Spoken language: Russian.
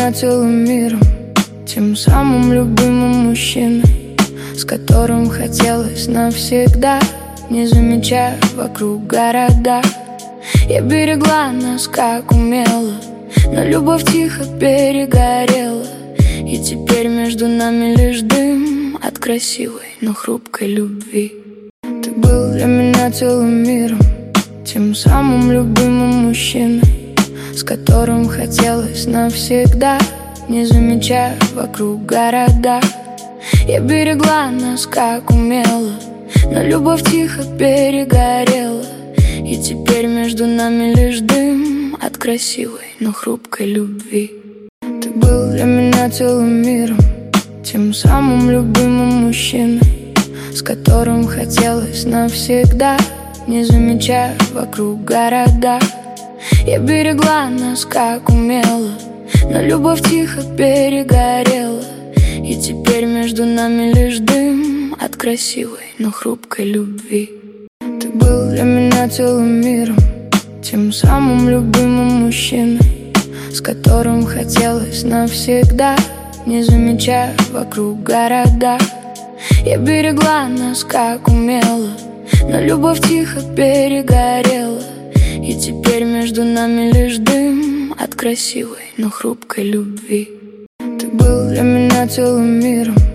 меня целым миром, тем самым любимым мужчиной, с которым хотелось навсегда, не замечая вокруг города. Я берегла нас как умела, но любовь тихо перегорела, и теперь между нами лишь дым от красивой, но хрупкой любви. Ты был для меня целым миром, тем самым любимым мужчиной, с которым хотелось навсегда, не замечая вокруг города. Я берегла нас как умела, но любовь тихо перегорела, и теперь между нами лишь дым от красивой, но хрупкой любви. Ты был для меня целым миром, тем самым любимым мужчиной, с которым хотелось навсегда, не замечая вокруг города. Я берегла нас как умела, но любовь тихо перегорела, и теперь между нами лишь дым от красивой, но хрупкой любви. Ты был для меня целым миром, тем самым любимым мужчиной, с которым хотелось навсегда, не замечая вокруг города. Я берегла нас как умела, но любовь тихо перегорела, и теперь между нами лишь дым от красивой, но хрупкой любви. Ты был для меня целым миром,